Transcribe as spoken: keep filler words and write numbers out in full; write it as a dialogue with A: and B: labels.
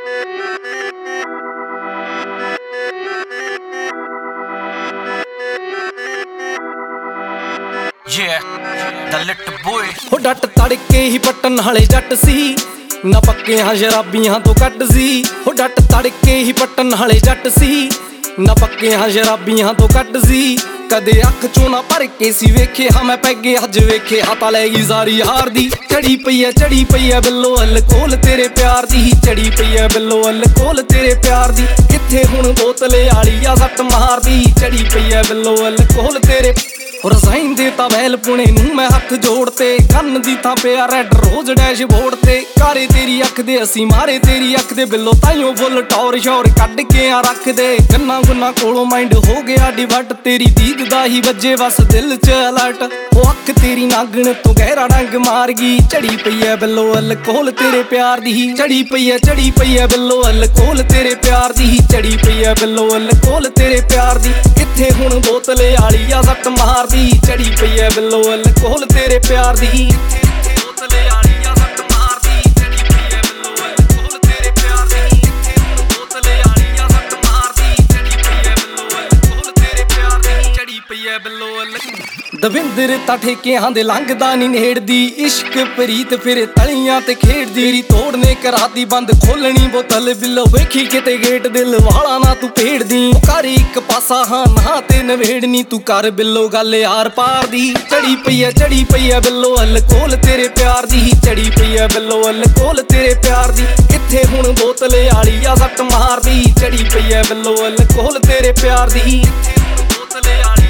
A: Yeah, the little boy
B: ਹੋ ਡੱਟ ਤੜਕੇ ਹੀ ਪੱਟਣ ਵਾਲੇ ਜੱਟ ਸੀ, ਨਾ ਪੱਕਿਆਂ ਸ਼ਰਾਬੀਆਂ ਤੋਂ ਕੱਟ ਸੀ। ਹੋ ਡੱਟ ਤੜਕੇ ਹੀ ਪੱਟਣ ਵਾਲੇ ਜੱਟ ਸੀ, ਨਾ ਪੱਕਿਆਂ ਸ਼ਰਾਬੀਆਂ ਤੋਂ ਕੱਟ ਸੀ। ਕਦੇ ਅੱਖ ਚੋਂ ਨਾ ਭਰ ਕੇ ਸੀ ਵੇਖੇ ਹਾਂ ਮੈਂ ਪੈਗੇ, ਅੱਜ ਵੇਖੇ ਹਾਂ ਤਾਂ ਲੈ ਗਈ ਸਾਰੀ ਹਾਰ ਦੀ। ਚੜੀ ਪਈ ਐ ਚੜੀ ਪਈ ਐ ਬਿੱਲੋ ਅਲਕੋਲ ਤੇਰੇ ਪਿਆਰ ਦੀ, ਚੜੀ ਪਈ ਐ ਬਿੱਲੋ ਅਲਕੋਲ ਤੇਰੇ ਪਿਆਰ ਦੀ। ਕਿੱਥੇ ਹੁਣ ਬੋਤਲੇ ਆਲੀ ਆ ਸੱਟ ਮਾਰਦੀ, ਚੜੀ ਪਈ ਐ ਬਿੱਲੋ ਅਲਕੋਲ ਤੇਰੇ। ਰਜ਼ਾਈਨ ਦੇ ਤਾਂ ਵੈਲ ਪੁਣੇ ਨੂੰ ਮੈਂ ਹੱਥ ਜੋੜ ਤੇ, ਕੰਨ ਦੀ ਤਾਂ ਪਿਆ ਰੈਡ ਰੋਜ਼ ਡੈਸ਼ਬੋਰਡ ਤੇ। ਕਾਰੇ ਤੇਰੀ ਅੱਖ ਦੇ ਅਸੀਂ ਮਾਰੇ ਤੇਰੀ ਅੱਖ ਦੇ ਬਿੱਲੋ, ਤਾਈਓ ਫੁੱਲ ਟੌਰ ਸ਼ੌਰ ਕੱਢ ਕੇ ਆ ਰੱਖਦੇ। ਗੰਨਾ ਗੁੰਨਾ ਕੋਲੋਂ ਮਾਈਂਡ ਹੋ ਗਿਆ ਡਿਵਰਟ, ਤੇਰੀ ਦੀਦ ਦਾ ਹੀ ਵੱਜੇ ਬਸ ਦਿਲ ਚ ਅਲਰਟ। ਉਹ ਅੱਖ ਤੇਰੀ ਨਾਗਣ ਤੋਂ ਗਹਿਰਾ ਡੰਗ ਮਾਰ ਗਈ, ਚੜੀ ਪਈ ਐ ਬਿੱਲੋ ਅਲਕੋਲ ਤੇਰੇ ਪਿਆਰ ਦੀ। ਚੜੀ ਪਈ ਐ ਚੜੀ ਪਈ ਐ ਬਿੱਲੋ ਅਲਕੋਲ ਤੇਰੇ ਪਿਆਰ ਦੀ, ਚੜੀ ਪਈ ਐ ਬਿੱਲੋ ਅਲਕੋਲ ਤੇਰੇ ਪਿਆਰ ਦੀ। ਕਿੱਥੇ ਹੁਣ ਬੋਤਲੇ ਆਲੀ ਆ ਸੱਟ ਮਾਰ ਦੀ, ਚੜੀ ਪਈ ਐ ਬਿੱਲੋ ਅਲਕੋਲ ਤੇਰੇ ਪਿਆਰ ਦੀ। ਬੋਤਲੇ ਆਲੀ ਆ ਸੱਟ ਮਾਰਦੀ, ਚੜੀ ਪਈ ਐ ਬਿੱਲੋ ਅਲਕੋਲ ਤੇਰੇ ਪਿਆਰ ਦੀ। ਕਿੱਥੇ ਹੁਣ ਬੋਤਲੇ ਆਲੀ ਆ ਸੱਟ ਮਾਰਦੀ, ਚੜੀ ਪਈ ਐ ਬਿੱਲੋ ਅਲਕੋਲ ਤੇਰੇ ਪਿਆਰ ਦੀ, ਚੜੀ ਪਈ ਐ ਬਿੱਲੋ ਅਲਕੋਲ। ਦਵਿੰਦਰ ਤਾਂ ਠੇਕਿਆਂ ਦੇ ਲੰਘਦਾ ਨੀ ਨੇੜਦੀ, ਇਸ਼ਕ ਪ੍ਰੀਤ ਫਿਰ ਤਲੀਆਂ ਤੇ ਖੇਡਦੀ। ਤੇਰੀ ਤੋੜ ਨੇ ਕਰਾਤੀ ਬੰਦ ਖੋਲਣੀ ਬੋਤਲ ਬਿੱਲੋ, ਵੇਖੀ ਕਿਤੇ ਗੇਟ ਦਿਲ ਵਾਲਾ ਨਾ ਤੂੰ ਭੇੜਦੀ। ਕਰ ਇੱਕ ਪਾਸਾ ਹਾਂ ਨਾ ਤੇ ਨਵੇੜਨੀ, ਤੂੰ ਕਰ ਬਿੱਲੋ ਗੱਲ ਯਾਰ ਪਾਰ ਦੀ। ਚੜੀ ਪਈ ਐ ਚੜੀ ਪਈ ਐ ਬਿੱਲੋ ਅਲਕੋਲ ਤੇਰੇ ਪਿਆਰ ਦੀ, ਚੜੀ ਪਈ ਐ ਬਿੱਲੋ ਅਲਕੋਲ ਤੇਰੇ ਪਿਆਰ ਦੀ। ਕਿੱਥੇ ਹੁਣ ਬੋਤਲੇ ਆਲੀ ਆ ਸੱਟ ਮਾਰਦੀ, ਚੜੀ ਪਈ ਐ ਬਿੱਲੋ ਅਲਕੋਲ ਤੇਰੇ ਪਿਆਰ ਦੀ। ਕਿੱਥੇ ਹੁਣ ਬੋਤਲੇ ਆਲੀ